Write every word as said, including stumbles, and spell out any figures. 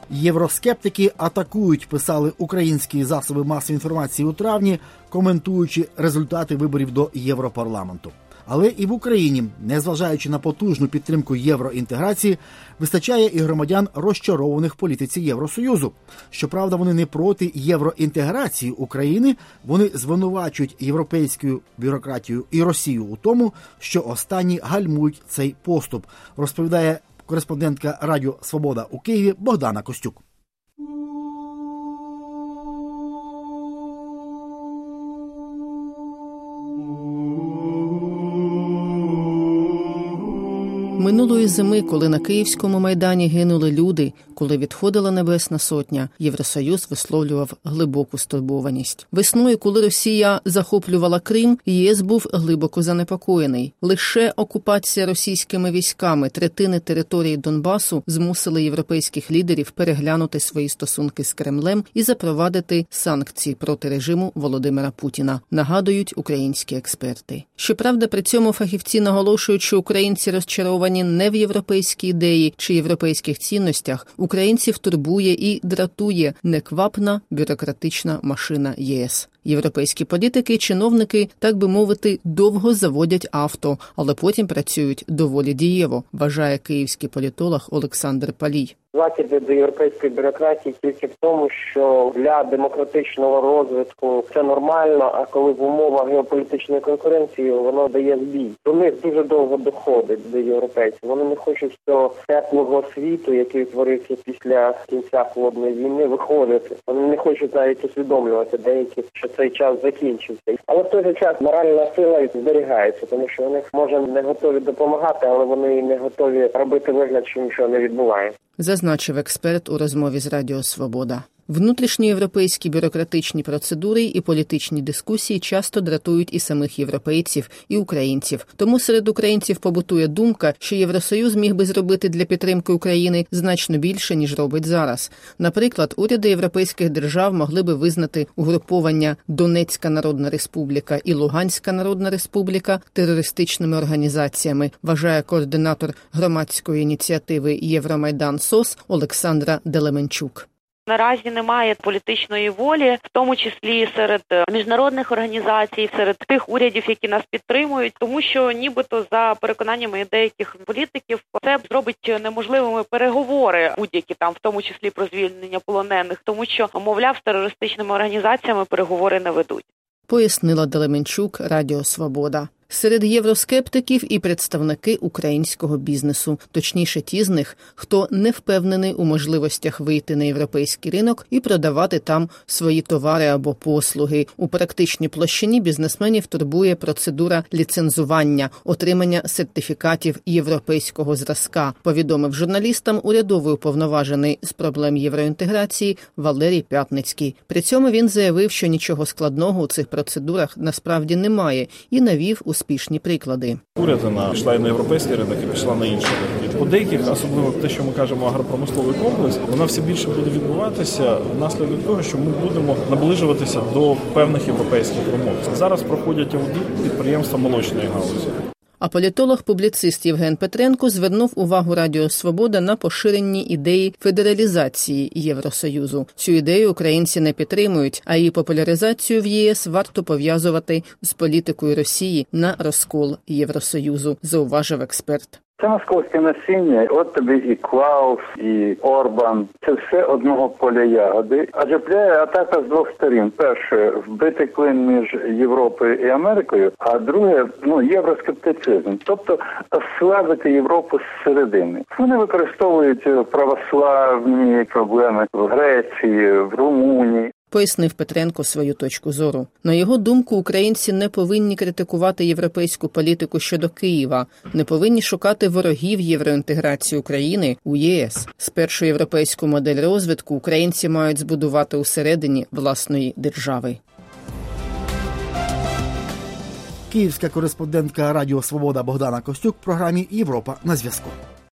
Євроскептики атакують, писали українські засоби масової інформації у травні, коментуючи результати виборів до Європарламенту. Але і в Україні, незважаючи на потужну підтримку євроінтеграції, вистачає і громадян, розчарованих в політиці Євросоюзу. Щоправда, вони не проти євроінтеграції України, вони звинувачують європейську бюрократію і Росію у тому, що останні гальмують цей поступ, розповідає кореспондентка Радіо Свобода у Києві Богдана Костюк. Минулої зими, коли на Київському Майдані гинули люди, коли відходила Небесна Сотня, Євросоюз висловлював глибоку стурбованість. Весною, коли Росія захоплювала Крим, ЄС був глибоко занепокоєний. Лише окупація російськими військами третини території Донбасу змусили європейських лідерів переглянути свої стосунки з Кремлем і запровадити санкції проти режиму Володимира Путіна, нагадують українські експерти. Щоправда, при цьому фахівці наголошують, що українці розчаровані не в європейській ідеї чи європейських цінностях, українців турбує і дратує неквапна бюрократична машина ЄС. Європейські політики і чиновники, так би мовити, довго заводять авто, але потім працюють доволі дієво, вважає київський політолог Олександр Палій. Закиди до європейської бюрократії тільки в тому, що для демократичного розвитку це нормально, а коли в умовах геополітичної конкуренції воно дає збій. До них дуже довго доходить, до європейців. Вони не хочуть з цього теплого світу, який утворився після кінця холодної війни, виходити. Вони не хочуть навіть усвідомлювати деякі, що цей час закінчився. Але в той же час моральна сила зберігається, тому що вони, може, не готові допомагати, але вони не готові робити вигляд, що нічого не відбувається. Зазначив експерт у розмові з Радіо Свобода. Внутрішньоєвропейські бюрократичні процедури і політичні дискусії часто дратують і самих європейців, і українців. Тому серед українців побутує думка, що Євросоюз міг би зробити для підтримки України значно більше, ніж робить зараз. Наприклад, уряди європейських держав могли би визнати угруповання Донецька Народна Республіка і Луганська Народна Республіка терористичними організаціями, вважає координатор громадської ініціативи «Євромайдан СОС» Олександра Делеменчук. Наразі немає політичної волі, в тому числі серед міжнародних організацій, серед тих урядів, які нас підтримують, тому що нібито за переконаннями деяких політиків це зробить неможливими переговори будь-які там, в тому числі про звільнення полонених, тому що, мовляв, з терористичними організаціями переговори не ведуть. Пояснила Делеменчук Радіо Свобода. Серед євроскептиків і представники українського бізнесу, точніше ті з них, хто не впевнений у можливостях вийти на європейський ринок і продавати там свої товари або послуги. У практичній площині бізнесменів турбує процедура ліцензування, отримання сертифікатів європейського зразка, повідомив журналістам урядовий уповноважений з проблем євроінтеграції Валерій Пятницький. При цьому він заявив, що нічого складного у цих процедурах насправді немає і навів у успішні приклади. Урядина пішла і на європейський ринок, і пішла на інші ринки. По деяких, особливо те, що ми кажемо агропромисловий комплекс, вона все більше буде відбуватися внаслідок того, що ми будемо наближуватися до певних європейських вимог. Зараз проходять аудит підприємства молочної галузі. А політолог-публіцист Євген Петренко звернув увагу Радіо Свобода на поширенні ідеї федералізації Євросоюзу. Цю ідею українці не підтримують, а її популяризацію в ЄС варто пов'язувати з політикою Росії на розкол Євросоюзу, зауважив експерт. Це московське насіння, от тобі і Клаус, і Орбан. Це все одного поля ягоди. Адже пляє атака з двох сторін. Перше, вбити клин між Європою і Америкою, а друге, ну, євроскептицизм. Тобто, ослабити Європу зсередини. Вони використовують православні проблеми в Греції, в Румунії. Пояснив Петренко свою точку зору. На його думку, українці не повинні критикувати європейську політику щодо Києва, не повинні шукати ворогів євроінтеграції України у ЄС. Спершу європейську модель розвитку українці мають збудувати усередині власної держави. Київська кореспондентка Радіо Свобода Богдана Костюк в програмі «Європа на зв'язку».